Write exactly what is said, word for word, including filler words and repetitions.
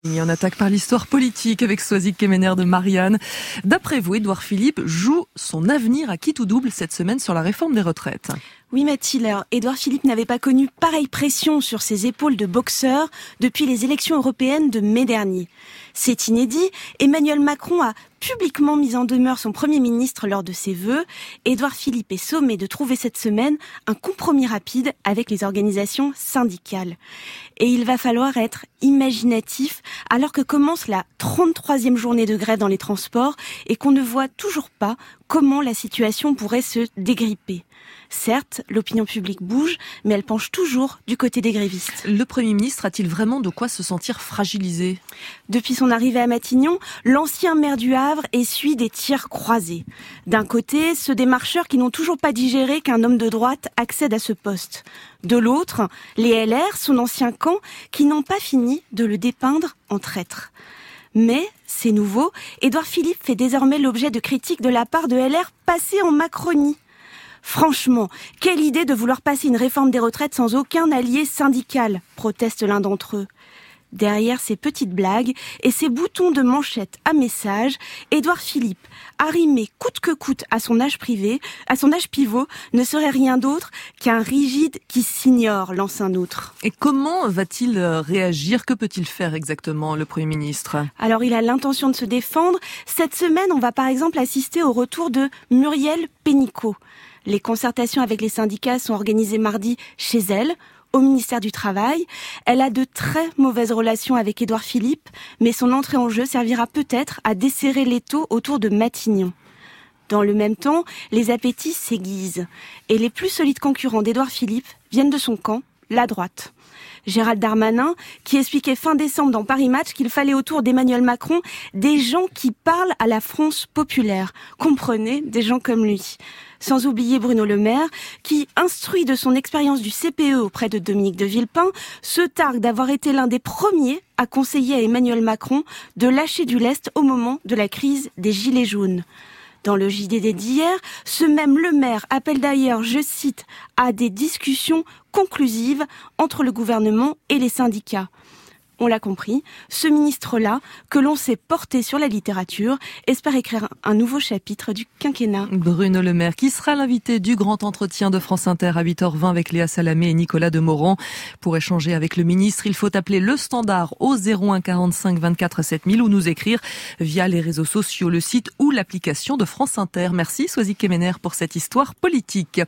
Et on attaque par l'histoire politique avec Soisy Kemener de Marianne. D'après vous, Édouard Philippe joue son avenir à qui tout double cette semaine sur la réforme des retraites. Oui Mathilde, alors Édouard Philippe n'avait pas connu pareille pression sur ses épaules de boxeur depuis les élections européennes de mai dernier. C'est inédit, Emmanuel Macron a publiquement mis en demeure son Premier ministre lors de ses vœux. Édouard Philippe est sommé de trouver cette semaine un compromis rapide avec les organisations syndicales. Et il va falloir être imaginatif alors que commence la trente-troisième journée de grève dans les transports et qu'on ne voit toujours pas comment la situation pourrait se dégripper. Certes, l'opinion publique bouge, mais elle penche toujours du côté des grévistes. Le Premier ministre a-t-il vraiment de quoi se sentir fragilisé ? Depuis son arrivée à Matignon, l'ancien maire du Havre essuie des tirs croisés. D'un côté, ceux des marcheurs qui n'ont toujours pas digéré qu'un homme de droite accède à ce poste. De l'autre, les L R, son ancien camp, qui n'ont pas fini de le dépeindre en traître. Mais, c'est nouveau, Édouard Philippe fait désormais l'objet de critiques de la part de L R passés en Macronie. Franchement, quelle idée de vouloir passer une réforme des retraites sans aucun allié syndical, proteste l'un d'entre eux. Derrière ces petites blagues et ces boutons de manchette à message, Édouard Philippe, arrimé coûte que coûte à son âge privé, à son âge pivot, ne serait rien d'autre qu'un rigide qui s'ignore, lance un autre. Et comment va-t-il réagir ? Que peut-il faire exactement, le Premier ministre ? Alors, il a l'intention de se défendre. Cette semaine, on va par exemple assister au retour de Muriel Pénicaud. Les concertations avec les syndicats sont organisées mardi chez elle, au ministère du Travail. Elle a de très mauvaises relations avec Édouard Philippe, mais son entrée en jeu servira peut-être à desserrer l'étau autour de Matignon. Dans le même temps, les appétits s'aiguisent. Et les plus solides concurrents d'Édouard Philippe viennent de son camp, la droite. Gérald Darmanin, qui expliquait fin décembre dans Paris Match qu'il fallait autour d'Emmanuel Macron des gens qui parlent à la France populaire. Comprenez, des gens comme lui. Sans oublier Bruno Le Maire, qui, instruit de son expérience du C P E auprès de Dominique de Villepin, se targue d'avoir été l'un des premiers à conseiller à Emmanuel Macron de lâcher du lest au moment de la crise des Gilets jaunes. Dans le J D D d'hier, ce même Le Maire appelle d'ailleurs, je cite, à des discussions conclusives entre le gouvernement et les syndicats. On l'a compris, ce ministre-là, que l'on sait porter sur la littérature, espère écrire un nouveau chapitre du quinquennat. Bruno Le Maire, qui sera l'invité du grand entretien de France Inter à huit heures vingt avec Léa Salamé et Nicolas Demorand. Pour échanger avec le ministre, il faut appeler le standard au zéro un quarante-cinq vingt-quatre sept mille ou nous écrire via les réseaux sociaux, le site ou l'application de France Inter. Merci Soisy Kemener pour cette histoire politique.